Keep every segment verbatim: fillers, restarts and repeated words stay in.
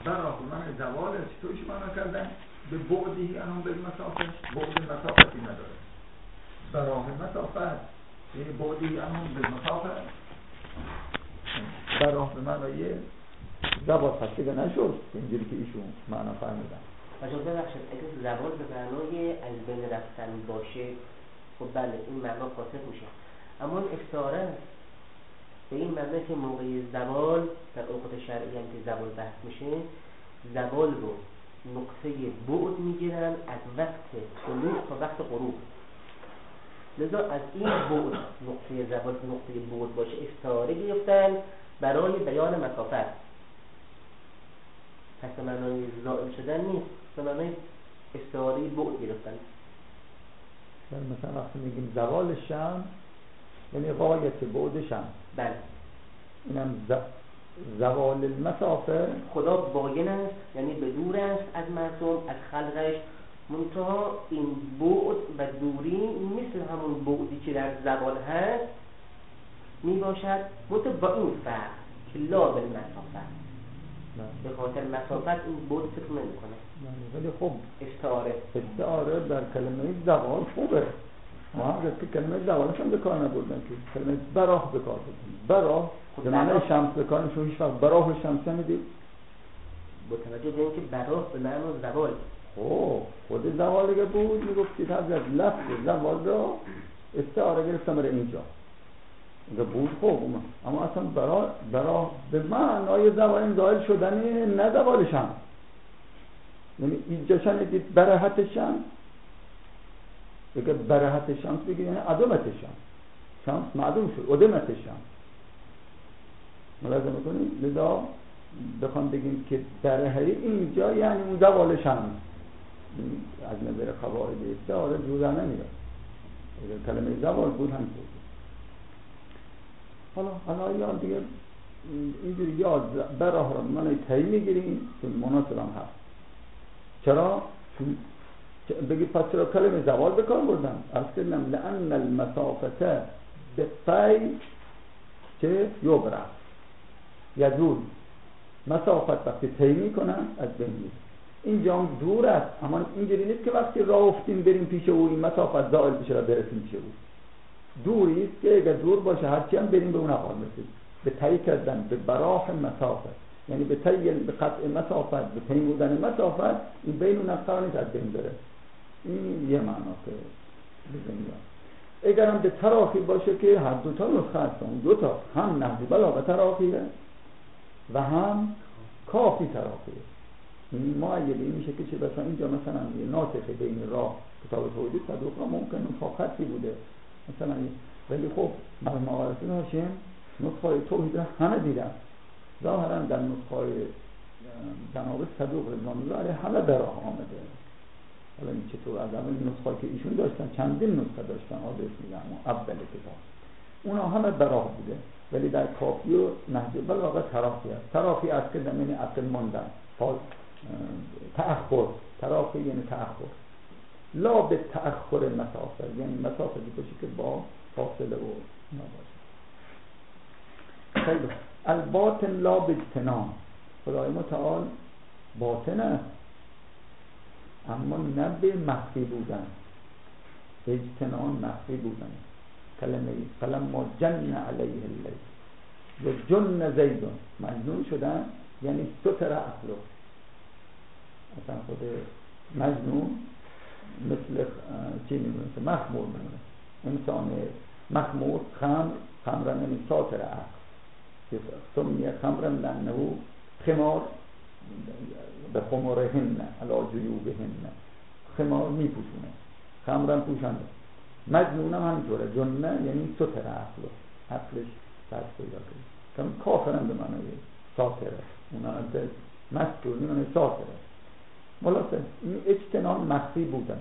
براه من زوال چطوریش معنا کردن؟ به بعدی انهم به مسافه، بعد مسافتی نداره. براه مسافت یعنی بعدی انهم به مسافه، براه به معنای زوال پسیده نشد اینجوری که ایشون معنا فرمودن. آجا ببخشید اگه زوال به معنای از بین رفتن باشه خب بله این معنا فاسد میشه، اما این استعاره به این معنی که موقع زوال در اوقات شرعی هم که زوال بحث میشه زوال رو نقطه بعد میگیرن از وقت طلوع تا وقت غروب، لذا از این بعد نقطه زوال نقطه بعد باشه استعاره گرفتن برای بیان مسافت، پس به معنای زائل شدن نیست، به معنای استعاره بعد گرفتن. مثلا وقتی میگیم زوال شمس یعنی غایت بعد شمس، بله اینم ز... زوال المسافه خدا باین است یعنی به دور است از مردم از خلقش، منتها این بعد و دوری مثل همون بعدی که در زوال هست می باشد، منتها با این فرق که لا بالمسافه، به خاطر مسافت این بعد فکر نمی کنه. ولی خب استعاره استعاره در کلمه زوال خوبه، ما هم که کلمه زوالش هم به کار نبردن که کلمه براه به کار بردن. براه به معنی شمس به کار نشون، هیچ وقت براه شمس نمیدید؟ با توجه به اینکه براه به معنی زوال خب خود زوال اگه بود میگفتید حضرت لفظ زوال را استعاره گرفتم برای اینجا اگه بود خوب، اما اصلا براه براه به معنای زوال این ظاهر شدنی نه زوال شمس، یعنی اینجا شنیدید برهت شمس، اگه برهت شمس بگید یعنی عدمت شمس، شمس معدوم شد، عدمت شمس. ملاحظه میکنید؟ لذا بخوام بگیم که برهی اینجا یعنی اون زوال شمس، از نظر قواعد استعاره جوزا نمیاد، اگه کلمه زوال بود هم بود. حالا حالا یاد دیگه اینجوری یاد براه را من تایی میگیریم که مناسب هم هست. چرا؟ چون بگید پس چرا کلمه زوال بکار بردن؟ از کلم لأن المسافته به پی که یبره یزول، مسافت وقتی طی میکنن از بین میره. اینجا هم دور است، اما اینجوری نیست که وقتی راه افتیم بریم پیش او این مسافت زائل بشه را برسیم پیش او. دوری است که اگر دور باشه هرچی هم بریم به اون حال برسیم. به طی کردن به براه مسافت یعنی به طی به قطع مسافت، به پیمودن مسافت، این بین اون نقطه نیست از بین بره. این یه معنا که بزنیم. اگر هم به تراخی باشه که هر دو تا نسخه هست، اون دو تا هم نهج بلاغه تراخیه و هم کافی تراخیه. این معیبه میشه که چه مثلا اینجا مثلا یه ناسخه بین راه کتاب توحید صدوق را ممکن اون خطی بوده مثلا، ولی خب مرحوم آقای هاشم نسخه توحید را همه دیدن، ظاهرا در نسخه جناب صدوق رضوان الله علیه همه براه آمده. حالا این چطور از اول نسخه که ایشون داشتن چندین نسخه داشتن آدرس میگم اول کتاب اونا همه براه بوده، ولی در کافی و نهج بلاغه تراخی است. تراخی است که یعنی اصل ماندن، تأخر، تراخی یعنی تأخر، لا به تأخر مسافه یعنی مسافه باشه که با فاصله و نباشه. خیلی الباطن لا باجتنام، خدای متعال باطن است اما نه به مخفی بودن، اجتنام مخفی بودن. کلمه فلما جن علیه اللیل و جن زید مجنون شدن یعنی ستر عقله. مثلا خود مجنون مثل چی میمونه؟ مثل مخمور میمونه. انسان مخمور خمر خمرن یعنی ساتر عقل، سمیه خمرن لانه خمار به خمارهن علا جیوبهن، خمار میپوشونه، خمرن پوشنده. مجنون هم همینطوره، جنه یعنی ستر عقل، عقلش سرس پیدا کنه. چون کافرن به معنی ساتره، اونا انت مستور به معنی ساتره. ملاحظه این اجتنام مخفی بودن.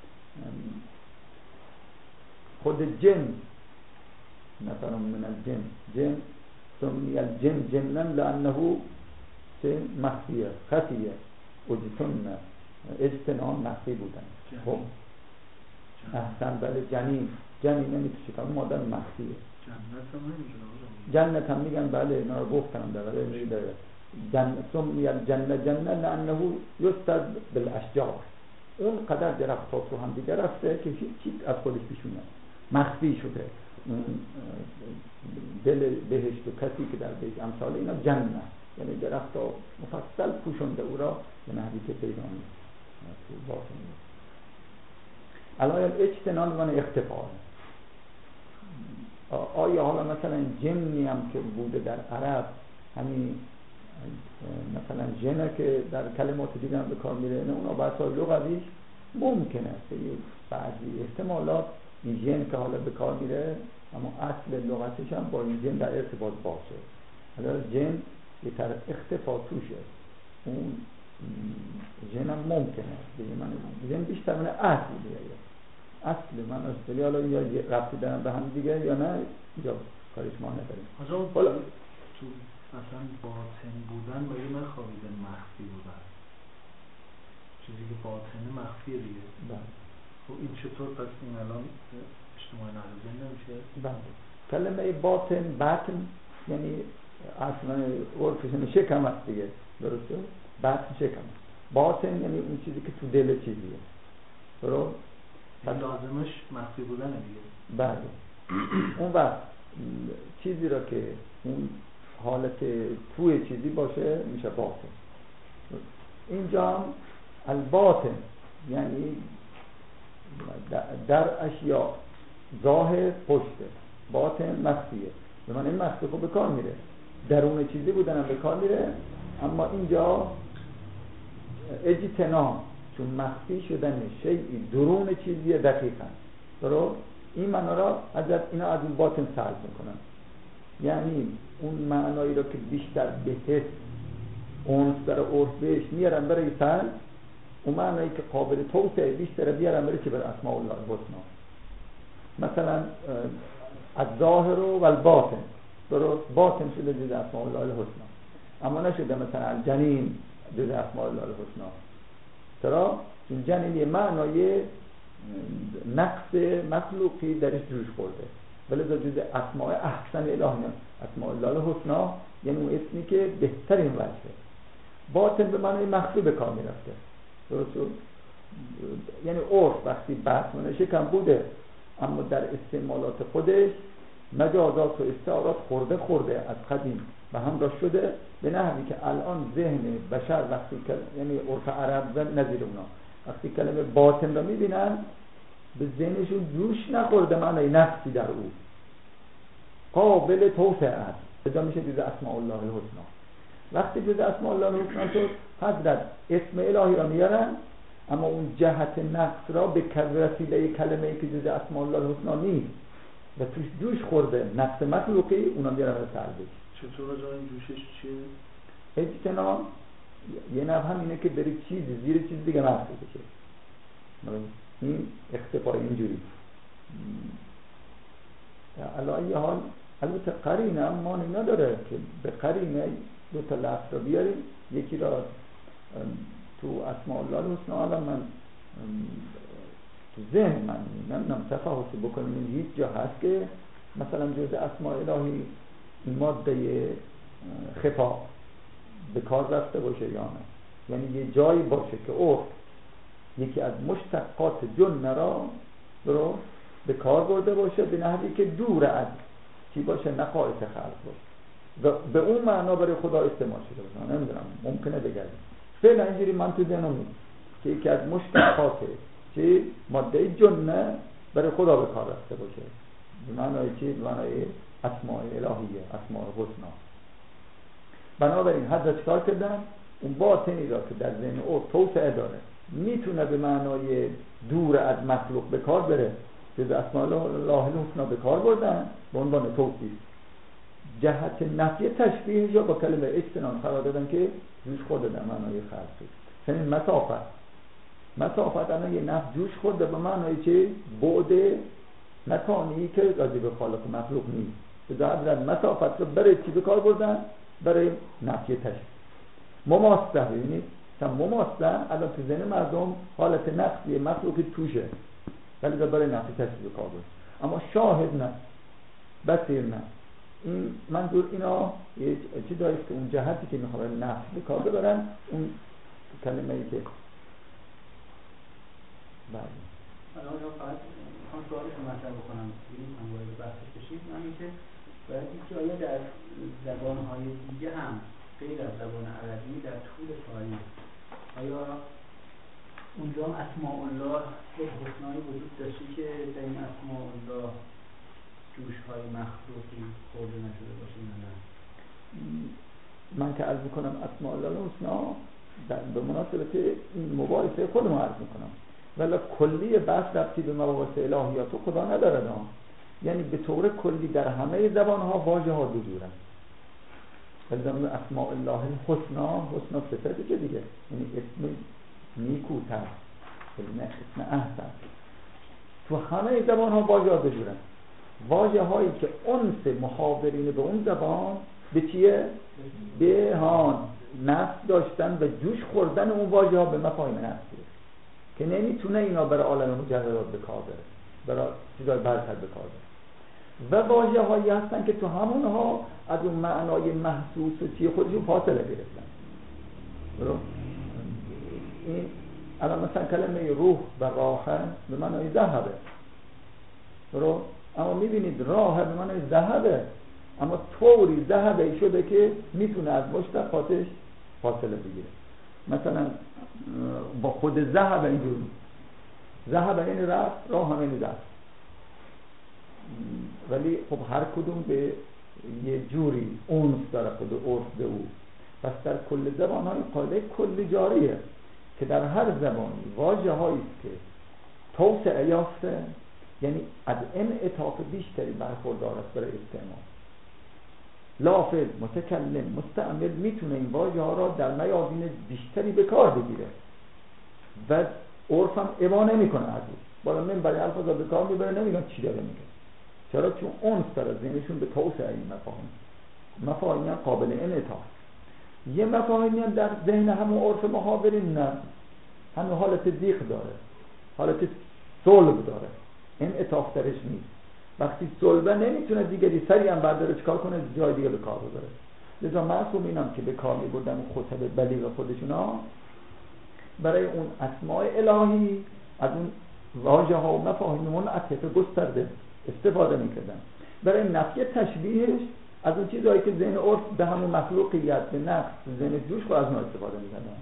خود جن مثلا من الجن جن سمی الجن جنن لانه مخفیه خفیه اجتنام اجتنام مخفی بودن. خب احسن بله جنین جنین نمیشه که مادر مخفیه. جنت هم نمیشه جنت هم میگن بله اینا رو گفتم در ولی میگه جن سمی الجنه جنه لانه یستر بالاشجار. اون قدر درخت ها تو هم دیگه رفته که هیچ از خودش بیشونه مخفی شده. دل بهشت و کسی که در بهشت امثال اینا جنه، یعنی درخت ها مفصل پوشنده او را به نحوی که پیدا نیست تو باطن. علایل اجتنان من اختفال. آیا حالا مثلا جنی هم که بوده در عرب، همین مثلا جنه که در کلمات دیگه هم به کار میره، نه اونا بحثای لغویش ممکنه است، بعضی احتمالات این جن که حالا به کار میره اما اصل لغتش هم با این جن در ارتباط باشه. حالا جن یه طرف اختفا توشه، اون جن هم ممکنه بگه من جن بیشتر من اصل دیگه اصل من اصلی حالا یا ربطی دارن به هم دیگه یا نه، یا کارش ما نداریم. حالا تو مثلا باطن بودن با یه مخابیدن مخفی بودن، چیزی که باطن مخفیه دیگه. بله. خب این چطور پس این الان اجتماع نهزه نمیشه؟ بله. کلمه باطن باطن یعنی اصلا عرفشون شکم است دیگه، درسته؟ باطن شکم. باطن یعنی اون چیزی که تو دل چیزیه، درست؟ این لازمش مخفی بودنه دیگه. بله. اون وقت چیزی را که اون حالت توی چیزی باشه میشه باطن. اینجا هم الباطن یعنی در اشیاء ظاهر پشته، باطن مخفیه. به معنی این مخفی خب به کار میره، درون چیزی بودن هم به کار میره، اما اینجا اجتنام چون مخفی شدن شیئی درون چیزیه دقیقا، درست؟ این معنا را از اینا از اون باطن سرد میکنن، یعنی اون معنایی را که بیشتر به حس اونس در عرف بهش میارن برای سرد، اون معنایی که قابل توسعه بیشتر بیارن برای که بر اسماء الله الحسنا. مثلا از ظاهر و الباطن، درست؟ باطن شده جز اسماء الله الحسنا، اما نشده مثلا الجنین جز اسماء الله الحسنا. چرا؟ چون جنین یه معنای نقص مخلوقی درش جوش خورده، ولی جز اسماء احسن الهی، اسماء الله الحسنا یعنی اون اسمی که بهترین وجهه. باطن به معنای مخفی به کار میرفته، درست؟ یعنی عرف وقتی بحث منشه کم بوده، اما در استعمالات خودش مجازات و استعارات خورده خورده از قدیم و همراه شده، به نحوی که الان ذهن بشر وقتی که یعنی عرف عرب و نظیر اونا وقتی کلمه باطن را میبینن به ذهنشون جوش نخورده معنی نفسی در او، قابل توسعه است، بجا میشه جز اسماء الله الحسنا. وقتی جز اسماء الله الحسنا شد حضرت اسم الهی را میارن، اما اون جهت نقص را به وسیله کلمه ای که جز اسماء الله الحسنا نیست و توش جوش خورده نقص مخلوقی، اونا میارن به سربش. چطور جای این جوشش چیه؟ اجتناب یه نوع همینه که بری چیزی زیر چیز دیگه مخفی بشه، این اختفای اینجوری. علی ای حال البته قرینه هم مانی نداره که به قرینه دو تا لفظ را بیاریم، یکی را تو اسماء الله الحسنا الان من تو ذهن من نمیدونم تفاوت بکنم، این هیچ جا هست که مثلا جز اسماء الهی ماده خفا به کار رفته باشه یا نه، یعنی یه جایی باشه که عرف یکی از مشتقات جن را درست به کار برده باشه به نحوی که دور از چی باشه، نقایص خلق باشه و به اون معنا برای خدا استعمال شده باشه. نمیدونم ممکنه بگردیم فعلا اینجوری من تو ذهنم نیست که یکی از مشتقات چی ماده جن برای خدا به کار رفته باشه به معنای چی؟ به معنای اسماء الهیه، اسماء الحسنا. بنابراین حضرت کار کردن اون باطنی را که در ذهن او توسعه داره میتونه به معنای دور از مخلوق به کار بره، جز اسماء الله الحسنا به کار بردن به عنوان توصیف. جهت نفی تشبیه یا با کلمه اجتنان قرار دادن که جوش خورده در معنای خلق. یعنی مسافت مسافت الان یه نفی جوش خورده به معنای چه؟ بعد مکانی که راجع به خالق مخلوق نیست. به حضرت مسافت رو برای چی به کار بردن؟ برای نفی تشبیه. مماسته، یعنی مماسته الان تو ذهن مردم حالت نفی مخلوقی توشه ولی برای نفی تشبیه به کار بردن، اما شاهد نه، بصیر نه. این منظور اینا یه چیزایی که اون جهتی که میخوام نفس به کار ببرن، اون کلمه ای که بله حالا فقط میخوام سوالش رو مطرح بکنم بگیم هم وارد بحثش بشیم. همین که باید دید که آیا در زبانهای دیگه هم غیر از زبان عربی در طول تاریخ آیا اونجا هم اسماء الله یک حسنایی وجود داشتی که در این اسماء الله جوش‌های مخلوقی خورده نشده باشه یا نه؟ من که عرض میکنم اسماء الله الحسنا به مناسبت این مباحثه خودم عرض میکنم، ولی کلی بحث ربطی به مباحث الهیات و خدا نداره. یعنی به طور کلی در همه زبانها واژه ها دو جورن. ولی زمان اسماء الله الحسنا، حسنا صفتی که دیگه یعنی اسم نیکوتر، نه اسم احسن. تو همه زبان ها واژه ها دو جورن. واژه هایی که انس محاورین به اون زبان به چیه؟ به هان نفس داشتن و جوش خوردن اون واژه ها به مفاهیم نفسیه که نمیتونه اینا برای عالم مجردات به کار بره، برای چیزای برتر به کار بره. و واژه هایی هستن که تو همونها از اون معنای محسوس و چیه خودشون فاصله گرفتن. برو این الان مثلا کلمه روح و راحه به معنای ذهبه، برو اما میبینید راه به معنای ذهبه، اما طوری ذهبه شده که میتونه از مشتقاتش فاصله بگیره. مثلا با خود ذهب اینجور ذهب این رفت، راه هم این رفت، ولی خب هر کدوم به یه جوری اونس داره خود عرف به او. پس در کل زبان های قاعده کلی جاریه که در هر زبانی واژه هایی که توسعه یافته، یعنی از انعطاف بیشتری برخوردار است برای استعمال، لافظ، متکلم، مستعمل میتونه این واژه ها را در میادین بیشتری به کار بگیره و عرف هم ابا نمیکنه از او. بالا من برای الفاظ به کار میبره، نمیگن چی داره میگه. چرا؟ چون اونس داره ذهنشون به توسعه این مفاهیم. مفاهیمی هم قابل انعطاف. یه مفاهیمی هم در ذهن همون عرف محاورین نه، همون حالت ضیق داره، حالت صلب داره، انعطاف درش نیست. وقتی صلبه نمیتونه دیگری سریع هم برداره چکار کنه، جای دیگه به کار ببره. لذا معصوم اینم که به کار میبردن خطب بلیغ خودشون ها برای اون اسماء الهی از اون واژه ها و مفاهیم منعطف گسترده استفاده میکردن. برای نفی تشبیهش از اون چیزهایی که ذهن عرف به همون مخلوقیت به نقص ذهن جوش خود از اون استفاده میکردن.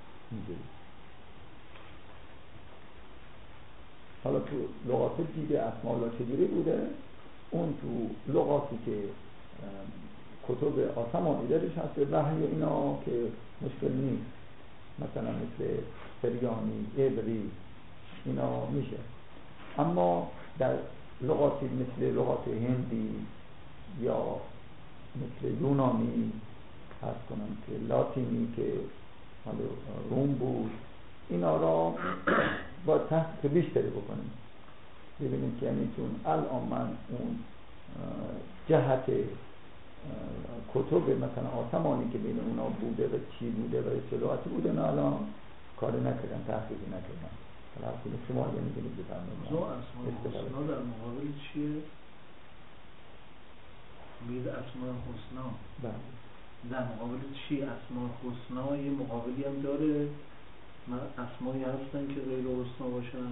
حالا تو لغات دیده اسماء الله چجوری بوده؟ اون تو لغاتی که کتب آسمانی درش هست وحی اینا که مشکل نیست، مثلا مثل سریانی، عبری اینا میشه. اما در لغاتی مثل لغات هندی یا مثل یونانی هست کنم که لاتینی که حالا روم بود، اینا را با تحقیق بیشتری بکنیم ببینیم که یعنی چون الان من اون جهت کتب مثلا آسمانی که بین اونا بوده و چی بوده و چه لغتی بوده نه الان کار نکردن، تحقیقی نکردن. حالا اصلا شما یه میدونید بفرمایید زو اسماء حسنا در مقابل چیه؟ بید اسماء حسنا بله در مقابل چی؟ اسماء حسنا یه مقابلی هم داره؟ اسمایی هستن که غیر حسنا باشن؟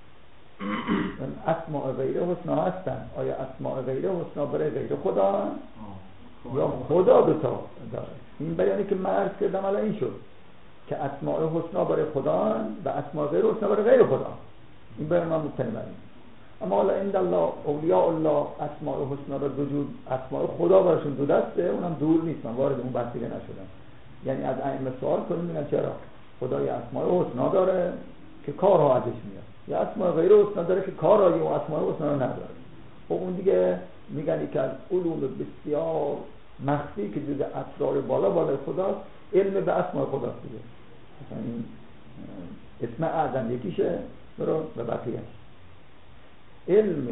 اسماء غیر حسنا هستن. آیا اسماء غیر حسنا برای غیر خدا هستن؟ یا خدا دو تا داره؟ این بیانی که من عرض کردم الان این شد که اسماء حسنا برای خدا هستن و اسماء غیر حسنا برای غیر خدا. این بیان من مطمئن بریم. اما حالا این الله اولیاء الله اسماء حسنا را وجود اسماء خدا براشون دو دسته، اونم دور نیست، من وارد اون بحثی نشدم. یعنی از ائمه سوال کنیم میگن چرا خدای اسماء حسنا داره که کارها ازش میاد، یا اسماء غیر حسنا داره که کارهای اون اسماء حسنا رو نداره. و اون دیگه میگن که از علوم بسیار مخفی که جز اسرار بالا بالا خداست، علم به اسماء خداست دیگه. مثلا این اسم اعظم یکیشه برو و بقیه‌اش. علم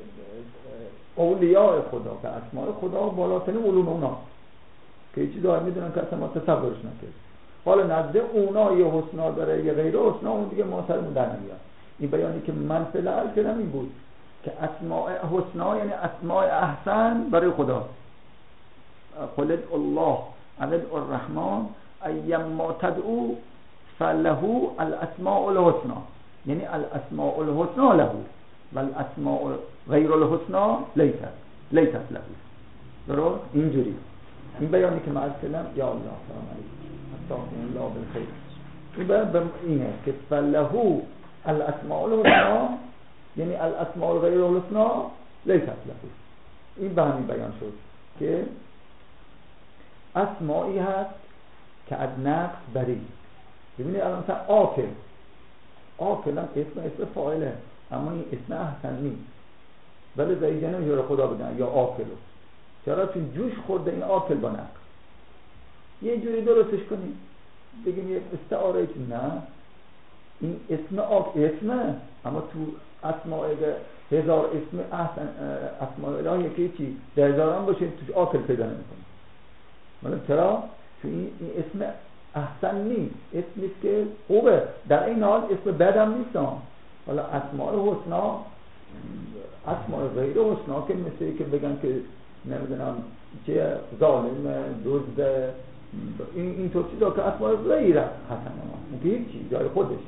اولیاء خدا به اسماء خدا بالاترین علوم اونا که یه چیزایی میدونن که اصلا ما تصورش نکردیم. حالا نزد اونا یه حسنا داره یه غیر حسنا، اون دیگه ما سرمون در نمیاد. این بیانی که من فعلا کردم این بود که اسماء حسنا یعنی اسماء احسن برای خدا، قل ادعوا الله او ادعوا الرحمن ایما تدعو فله الاسماء الحسنى، یعنی الاسماء الحسنى له و الاسماء غیر الحسنى لیست لیست له. درست اینجوری این بیانی که من عرض کردم یا الله سلام علیکم استغفر الله بالخیر، این بیان اینه که فله الاسماء الحسنى یعنی الاسماء غیر الحسنى لیست له. این به همین بیان شد که اسمایی هست که از نقص بری. ببینید الان مثلا آکل، آکل هم اسم اسم فاعله اما این اسم احسن نیست، ولی زیجه نمیشه خدا بدن یا آکلو. چرا؟ چون جوش خورده این آکل با نقص. یه جوری درستش کنیم بگیم یک استعاره، نه این اسم آکل اسمه، اما تو اسماء هزار اسم احسن اسماء الهی که چی در هزاران باشه توش آکل پیدا نمی‌کنه. ولی چرا؟ چون این, این اسم احسن نیست، اسمی که خوبه، در این حال اسم بد هم نیست. حالا اسماء الحسنا، اسماء غیر حسنا که مثل که بگن که نمیدونم چه ظالم، دزد، این اینطور چیزا که اسماء غیر حسنه ما که هیچی جای خودش.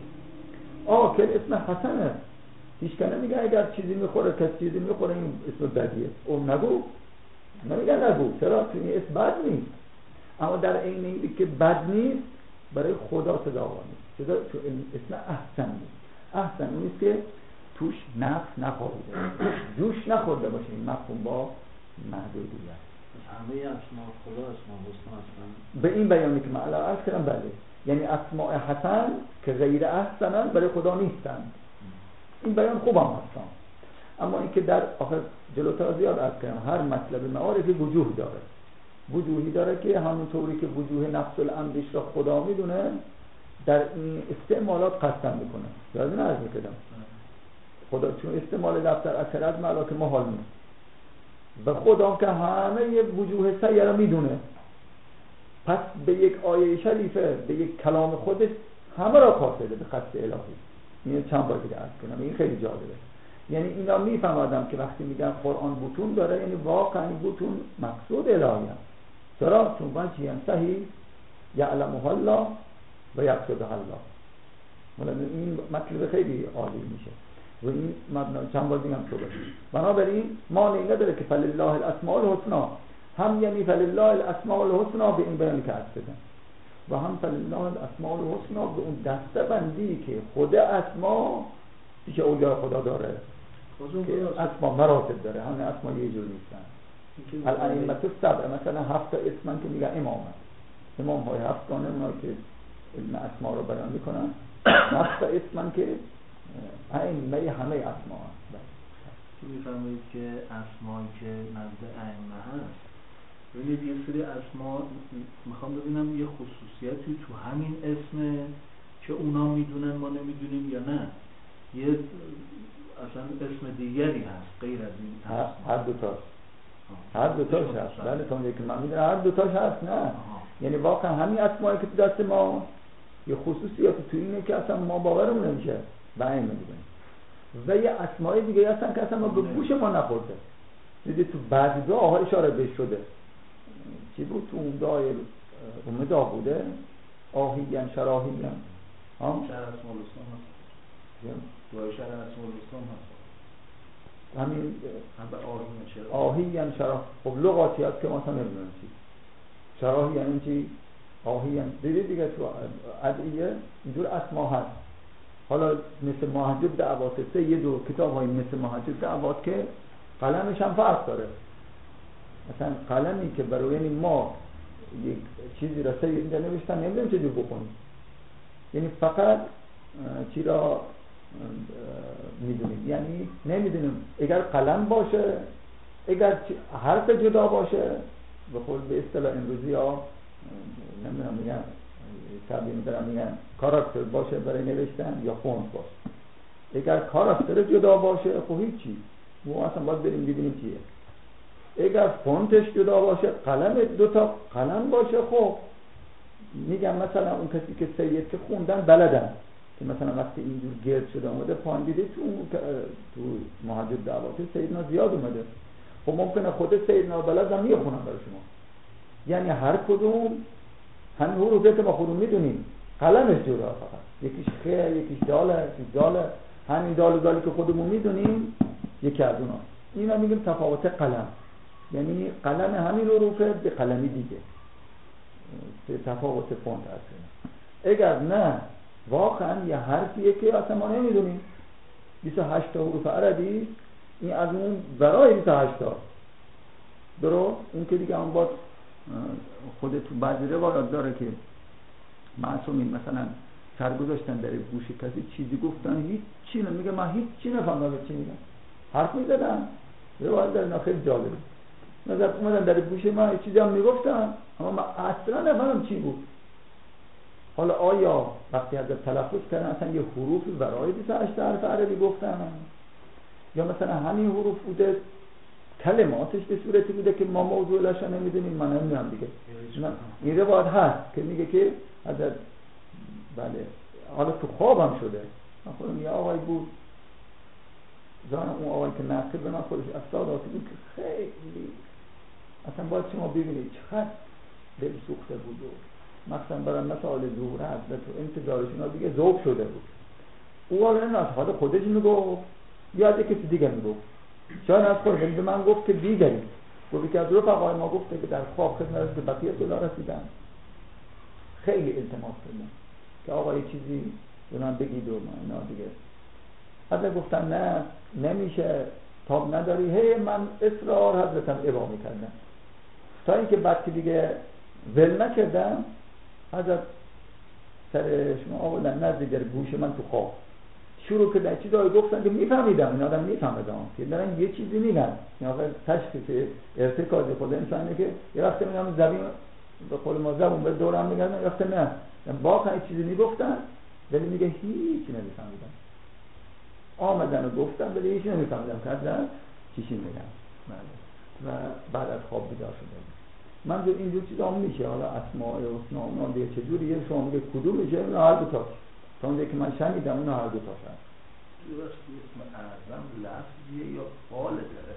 آکل اسم حسنه، هیچ کنه میگه اگر چیزی میخوره کسی چیزی میخوره این اسم بدیه، او نگو، نمیگه نگو. چرا؟ چون این اسم بد نیست، اما در این اینی که بد نیست برای خدا سزاوار نیست. چرا؟ چون اسم احسن نیست. احسن نیست که توش نقص نخورده، جوش نخورده باشه. این مفهوم با محدودیت. همه اسماء خدا اسماء حسنا هستن. به این بیانی که من الان عرض کردم بله، یعنی اسماء حسن که غیر احسنن برای خدا نیستن. این بیان خوبم هستن، اما اینکه در آخر جلوتر زیاد عرض کردم هر مطلب معارفی وجوه داره، وجوهی داره که همونطوری که وجوه نفس الامرش را خدا میدونه در این استعمالات قسم میکنه. یادتون عرض میکردم خدا چون استعمال دفتر اثر از ملاک محال نیست و خدا که همه یه وجوه سیه را میدونه، پس به یک آیه شریفه به یک کلام خودش همه را قاصده به قصد الهی. این چند بار دیگه عرض کنم، این خیلی جالبه. یعنی اینا میفهمادم که وقتی میگن قرآن بوتون داره یعنی واقعا بوتون مقصود الهی هست. چرا؟ چون وجهی صحیح یعلمه الله و یقصدها الله. مولانا این مطلب خیلی عالی میشه و این مبنا چند بار دیگه هم صحبت. بنابراین مانعی نداره که فلله الاسماء الحسنا، هم یعنی فلله الاسماء الحسنا به این بیانی که عرض کردم و هم فلله الاسماء الحسنا به اون دسته بندی که خود اسما که اولیاء خدا داره که اسما مراتب داره، همه اسما یه جور نیستن. الائمه السبع مثلا هفت اسمن که میگن امام هست، امام های هفتانه اونا که علم اسما رو بیان میکنن، هفت اسمن که ائمه همه اسما هست. میفهمید که اسمایی که نزد ائمه هست، ببینید یه سری اسما میخوام ببینم یه خصوصیتی تو همین اسمه که اونا میدونن ما نمیدونیم یا نه، یه اصلا اسم دیگری هست غیر از این اسم. هر دو تاش هر دو تاش هست. بله تا اونجایی که من میدونم هر دو تاش هست. نه آها. یعنی واقعا همین اسمایی که تو دست ما یه خصوصیات تو اینه که اصلا ما باورمون نمیشه و این میدونیم و یه اسمای دیگه هستن که اصلا ما به گوش ما نخورده. دیدید تو بعضی دعاها اشاره بهش شده. چی بود تو اون دعای ام داووده؟ آهیان شراهیان ها شهر اسماء الحسنا هست. دعای شهر اسماء الحسنا هست. همین هم به آهیان شراهیان آهیان شراه. خب لغاتی هست که ما اصلا نمیدونیم چی شراهی یعنی چی؟ آهیان. دیدید دیگه تو ادعیه اینجور اسما هست. حالا مثل محجب دعوات سه یه دو کتاب های مثل محجب دعوات که قلمش هم فرق داره. مثلا قلمی که برای یعنی ما یک چیزی را سه اینجا نوشتن نمیدونیم چجور بخونیم، یعنی فقط چی را میدونیم، یعنی نمیدونیم اگر قلم باشه، اگر حرف جدا باشه به خود به اصطلاح امروزی ها نمیدونم میگن تعبیر می‌کنن میگن کاراکتر باشه برای نوشتن یا فونت باشه. اگر کاراکتر جدا باشه خب هیچی، ما اصلا باید بریم ببینیم چیه. اگر فونتش جدا باشه، قلم دو تا قلم باشه، خب میگم مثلا اون کسی که سید که خوندن بلدن که مثلا وقتی اینجور گرد شده اومده پایین دیده تو تو محجب دعوات سیدنا زیاد اومده، خب ممکنه خود سیدنا بلد هم میخونن برای شما یعنی هر کدوم همین حروفی که ما خودمون میدونیم قلمش جوره فقط، یکیش خ، یکیش داله، یکیش داله، همین دال و دالی که خودمون میدونیم یکی از اوناست. اینا میگیم تفاوت قلم، یعنی قلم همین حروفه به قلمی دیگه، تفاوت فونت اصلا. اگر نه واقعا یه حرفیه که اصلا ما نمیدونیم، بیست و هشت تا حروف عربی، این از اون برای بیست و هشت تا درو اون که دیگه اون باید خود تو بعضی روایات داره که معصومین مثلا سر گذاشتن در گوش کسی چیزی گفتن هیچ چی نمیگه، من هیچ چی نفهمم چی میگن، حرف میزدن. روایت داره اینا خیلی جالبه، مثلا اومدن در گوش من هیچ چیزی هم میگفتن اما من اصلا نفهمم چی بود. حالا آیا وقتی حضرت تلفظ کردن اصلا یه حروف برای بیست و هشت حرف عربی گفتن، یا مثلا همین حروف بوده کلماتش به صورتی بوده که ما موضوعش نمیدونیم؟ من نمیدونم دیگه. این روایت هست که میگه که حضرت بله حالا تو خوابم شده، من خودم یه آقای بود زانم اون آقای که نقل به من خودش افتاداتی بود که خیلی اصلا باید شما ببینید چقدر دل سوخته بود و مثلا برای مسائل ظهور حضرت و انتظارش اینا دیگه ذوق شده بود. او حالا این از حال خودش میگفت یا از کسی دیگه میگفت، شاید از خود به من گفت که دیگری گفت که از رفقای ما گفته که در خواب خدمت که بقیه دلا رسیدن خیلی التماس کردن که آقا یه چیزی به من بگید و من اینا دیگه. حضرت گفتن نه نمیشه، تاب نداری. هی من اصرار حضرتم ابا میکردم تا اینکه بعد که دیگه ول نکردم حضرت سر شما آوردن نزدیک در گوش من تو خواب شروع کردن چیزایی گفتن که میفهمیدم، این آدم میفهمیدم که دارن یه چیزی میگن، این آقا تشخیص ارتکاز خود انسانه که یه وقت میگم زبین به قول ما زبون به دورم میگن، یه وقت نه واقعا یه چیزی میگفتن ولی میگه هیچی نمیفهمیدم، آمدن و گفتن ولی هیچی نمیفهمیدم کردن چیشی میگن. و بعد از خواب بیدار شده. من جو اینجور چیز هم میشه، حالا اسماء حسنا اونا دیگه چجوریه شما میگه کدوم میشه؟ اونا هر دو تاش تا اونجا که من شنیدم اونا هر دو تاش هست. اسم اعظم لفظیه یا قال داره؟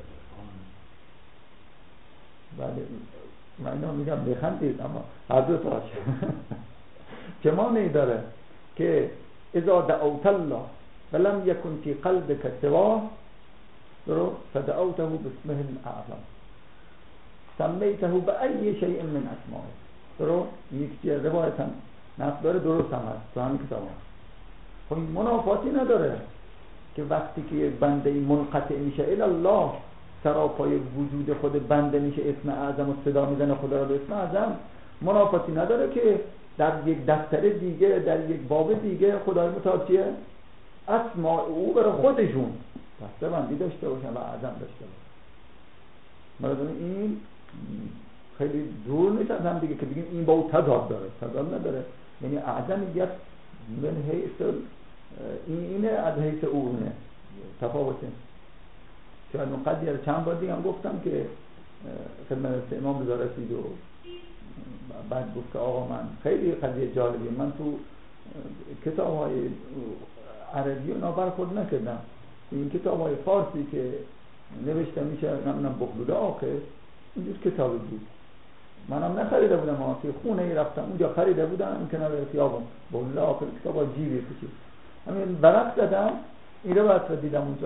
بله من اینا میگم بخندید اما هر دو تاش چه معنی داره که اذا دعوت الله ولم يكن في قلبك سواه درو فدعوته باسمه الاعظم سمیته بأي شيء من اسمائه. درو یک روایت هم نقل داره، درست هم هست تو همین کتاب هست. خب این منافاتی نداره که وقتی که یک بنده منقطع میشه الی الله سراپای وجود خود بنده میشه اسم اعظم و صدا میزنه خدا را به اسم اعظم، منافاتی نداره که در یک دفتر دیگه در یک باب دیگه خدای متعال چیه؟ اسماء او برای خودشون دسته بندی داشته باشن و اعظم داشته باشن. مردم این خیلی دور نیست از هم دیگه که بگیم این با او تضاد داره، تضاد نداره. یعنی اعظمیت من حیث این اینه از حیث اونه تفاوته. شاید من قضیه چند بار دیگه هم گفتم که خدمت امام رضا رسید و بعد گفت که آقا من خیلی قضیه جالبیه، من تو کتاب های عربی اونا برخورد نکردم، این کتاب های فارسی که نوشته میشه نمیدونم بغلوده آخر اینجور کتابی بود، منم نخریده بودم ها که خونه ای رفتم اونجا خریده بودم این کنار خیابون بغلوده آخر کتاب ها جیبی کشید همین برق زدم این رو برد دیدم اونجا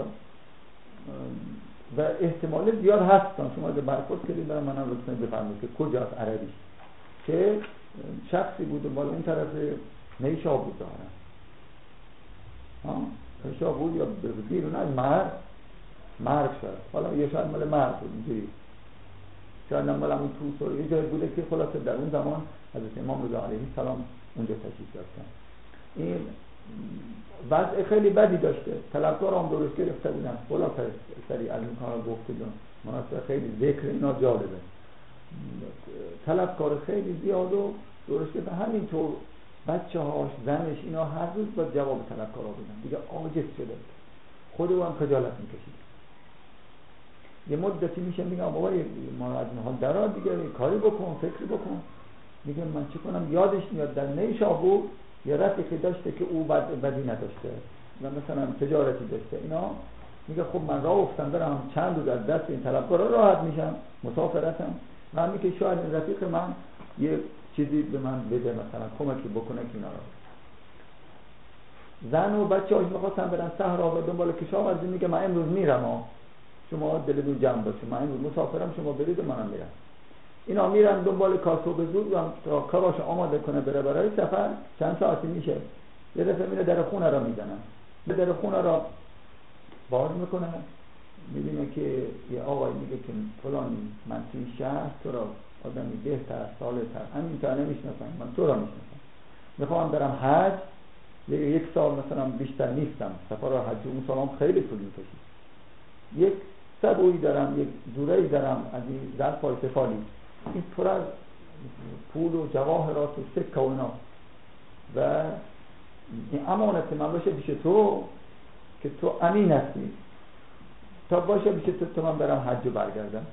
و احتمال زیاد هستن شما اگه برخورد کردید برای منم لطفا بفرمایید که کجاست عربیش، که شخصی بود بالا اون طرف نیشابور دارن ها نیشابور یا بیرون از مرگ مرگ شد، حالا یه شاید مال مرگ بود اینجوری، شاید هم مال اون توسر یه جای بوده که خلاصه در اون زمان حضرت امام رضا علیه السلام اونجا تشریف داشتن. این وضع خیلی بدی داشته، طلبکار هم درست گرفته بودن، خلاص سریع از این کارا گفته جان مناسبه خیلی ذکر اینا جالبه، طلبکار خیلی زیاد و درست گرفته، همینطور بچه هاش زنش اینا هر روز با جواب طلبکارا بدن دیگه عاجز شده، خود او هم خجالت میکشید. یه مدتی میشه میگم بابا ما از اینها درار دیگه کاری بکن فکری بکن، میگم من چی کنم؟ یادش میاد در نیشابور یه رفیقی داشته که او بد بدی نداشته و مثلا تجارتی داشته اینا، میگه خب من راه افتم برم چند روز از دست این طلبکارا راحت میشم مسافرتم همین که شاید رفیق من یه چیزی به من بده، مثلا کمکی بکنه که اینا رو. زن و بچه هاش میخواستن برن صحرا و دنبال کشاورزی، میگه من امروز میرم ها، شما دلتون جمع باشه، من امروز مسافرم، شما برید و منم میرم. اینا میرن دنبال کار، صبح زود تا کاراش آماده کنه بره برای سفر. چند ساعتی میشه یه دفعه میره در خونه را میزنن، به در خونه را باز میکنه، میبینه که یه آقای میگه که فلان من توی شهر تو را آدمی بهتر سالتر همین تا نمیشناسم، من تو را میشناسم، میخوام برم حج، یک سال مثلا بیشتر نیستم، سفر حج اون سالام خیلی طول میکشید، یک سبویی دارم، یک جوره‌ای دارم از این ظرفای سفالی، این پر از پول و جواهرات و سکه و اینا و این امانت من باشه پیش تو که تو امین هستی، تا باشه پیش تو, تو من برم حج و برگردم.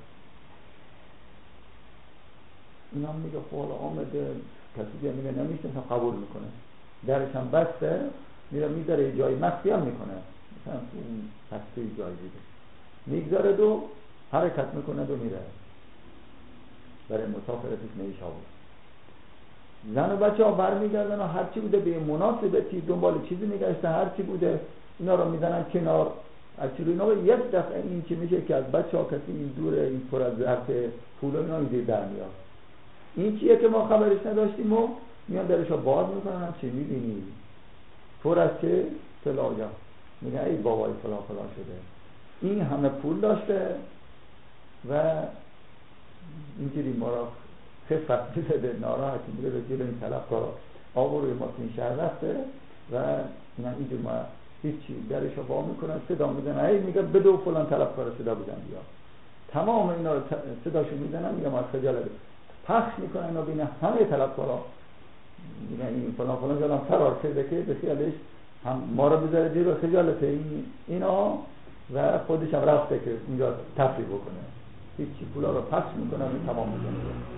اینا میگه خب حالا آمده، کسی دیگه میگه نمیشناسم، قبول میکنه، درش هم بسته، میره میذاره جای مخفی هم میکنه، مثلا تو اون پسته جای دیگه میگذاره دو حرکت میکنه دو میره برای مسافرتش نیشابور. زن و بچه ها برمیگردن و هرچی بوده به مناسبتی دنبال چیزی میگشتن، هرچی بوده اینا رو میزنن کنار. اکچولی اینا یک دفعه این چی میشه که از بچه ها کسی این دوره این پر از ظرف پول اینا زیر در میاد، این چیه که ما خبرش نداشتیم و میان درش رو باز میکنن، چی میبینی پر از چه طلایا، میگه ای بابای فلان فلان شده، این همه پول داشته و اینجوری ما را خفت بزده، ناراحتی میده به جلو این طلبکارا آب روی ما این شهر رفته و اینا اینجور ما هیچی درش رو با میکنن، صدا میزنن، ای میگه بدو فلان طلبکارا صدا بزن بیا، تمام اینا رو صداشو میزنن، میگه ما خجالت پخش میکنن اینا بین همه طلبکارا، میگن این فلان فلان جلان فرار کرده که به خیالش هم ما رو بذاره جلو خجالت این اینا و خودش هم رفته که اینجا تفریح بکنه، هیچی پولا رو پخش میکنن و تمام میکنه.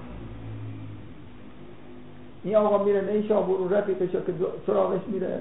این آقا میره نیشابور و رفیقش که سراغش میره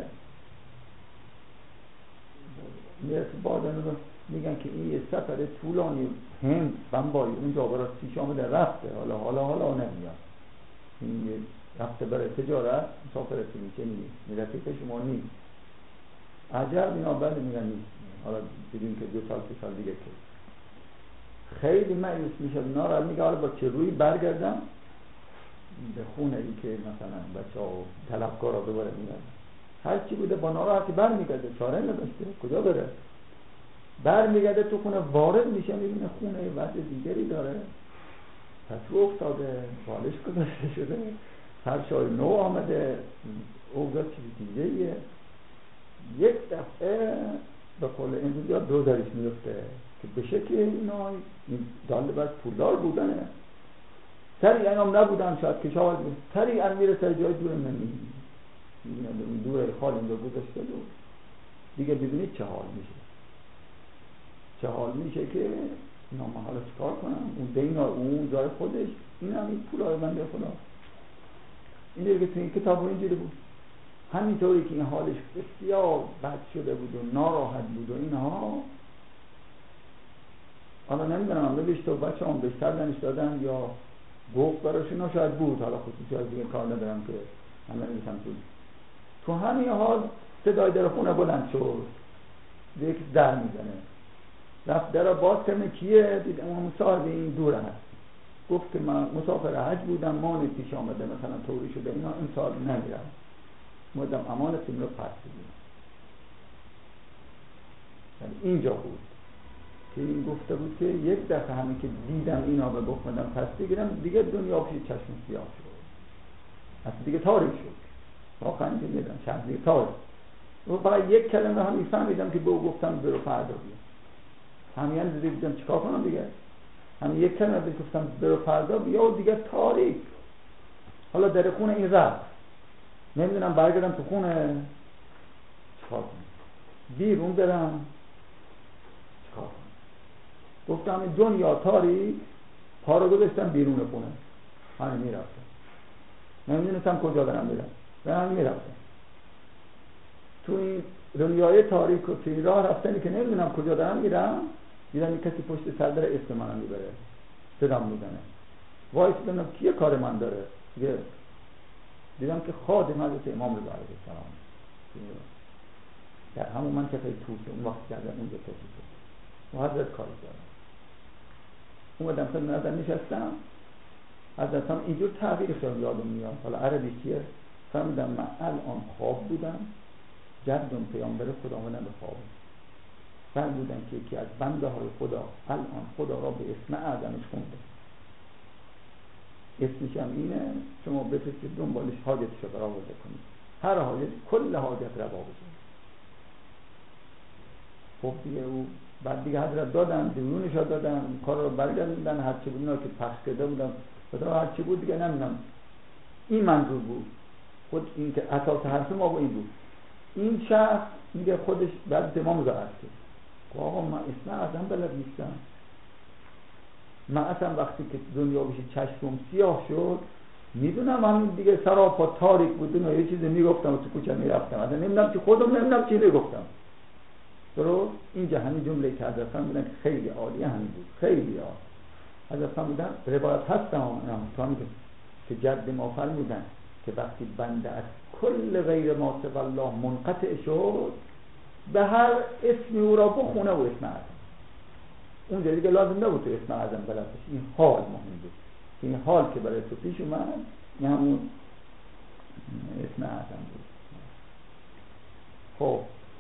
میره تو بادن رو میگن که این یه سفر طولانی هند بمبایی اونجا برای پیش آمده رفته، حالا حالا حالا نمیاد، این رفته برای تجارت مسافرت میشه نیست، میرفیق شما نیست، عجب اینا بله میگن نیست، حالا دیدیم که دو سال سه سال دیگه که خیلی مایوس میشه، ناراحت میگه حالا با چه روی برگردم به خونه ای که مثلا بچه ها و طلبکارا دوباره میاد، هر چی بوده با ناراحتی برمیگرده، چاره نداشته کجا بره، برمیگرده تو خونه وارد میشه میبینه خونه وضع دیگری داره، پتو افتاده، بالش گذاشته شده، فرشای نو آمده، اوضاع چیز دیگه، یک دفعه به قول امروزی ها دو درش میفته که به شکل اینا این داله بس پولدار بودنه، سریع اینام نبودن شاید کشاورز بود، سریع میره سر جای دور نمیدونی این دور خال اینجا گذاشته دو دیگه بدونید چه حال میشه، چه حال میشه که اینا ما حالا چکار کنم، اون دین اون جای خودش، این هم این پول های بنده خدا، این دیگه تو این کتاب رو اینجوری بود، همینطوری که این حالش بسیار بد شده بود و ناراحت بود و اینها، حالا نمیدونم نوشت و بچه هم بهش کردنش دادن یا گفت براش اینا شاید بود، حالا خصوصی از دیگه کار ندارم که همه نمیشم تو تو همین حال صدای در خونه بلند شد، یک در میزنه، رفت در باز کنه کیه، دید اون صاحب این دوره هست، گفت که من مسافر حج بودم، مانی پیش آمده مثلا طوری شده اینا این سال نمیرم، مدام امانتیم رو پس بدیم. اینجا بود که این گفته بود که یک دفعه همین که دیدم اینا به گفت مدام پس بگیرم دیگه دنیا پیش چشم سیاه شد، اصلا دیگه تاریک شد، واقعا اینجا میدم شهر دیگه تاریک و فقط یک کلمه هم میفهمیدم که به او گفتم برو فردا بیا، همین هم دیدم چیکار کنم دیگه، همین یک کلمه بهش گفتم برو فردا بیا و دیگه تاریک، حالا در خونه این رفت، نمیدونم برگردم تو خونه چیکار کنم، بیرون برم چیکار کنم، گفتم این دنیا تاریک، پا رو گذاشتم بیرون خونه، همین میرفتم، نمیدونستم کجا برم برم برم میرفتم تو این دنیای تاریک و توی راه رفتنی که نمیدونم کجا دارم میرم، دیدم این کسی پشت سر داره اسم منم میبره، صدام میزنه، وایس ببینم کیه کار من داره. دیگه دیدم که خادم حضرت امام رضا علیه السلام در همون منطقه توسه اون وقت در اونجا تشریف و حضرت کاری داره. اومدم خیلی نظر نشستم، حضرت هم اینجور تعبیر شد یادم میاد، حالا عربی چیه؟ فهمیدم من الان خواب بودم، جدم پیامبر خدا من به خواب فهم بودم که یکی از بنده های خدا الان خدا را به اسم اعظمش خونده، اسمش هم اینه، شما بفرستید دنبالش حاجتش رو برآورده کنید، هر حاجت کل حاجت روا بزنید. خب دیگه او بعد دیگه حضرت دادن دیونش ها دادن کار رو برگردوندن، هرچی بود اینا که پخش کرده بودن خدا هرچی بود دیگه نمیدونم این منظور بود. خود این که اساس حرف ما با این بود. این شخص میگه خودش بعد امام رضا هست که آقا من اسم اعظم بلد نیستم، من اصلا وقتی که دنیا بشه چشمم سیاه شد میدونم همین دیگه سراپا تاریک بود و یه چیزی میگفتم و تو کوچه میرفتم، اصلا نمیدونم که خودم نمیدونم چی میگفتم. درست اینجا همین جمله که حضرت فرمودن خیلی عالیه همین بود، خیلی عالی. حضرت فرمودن روایت هستم تو همین که جد ما فرمودن که وقتی بنده از کل غیر ما سوی الله منقطع شد به هر اسمی او را بخونه و اسم اعظم. اونجا دیگه لازم نبود تو اسم اعظم بلد باشی، این حال مهم بود که این حال که برای تو پیش اومد این همون اسم اعظم بود. خب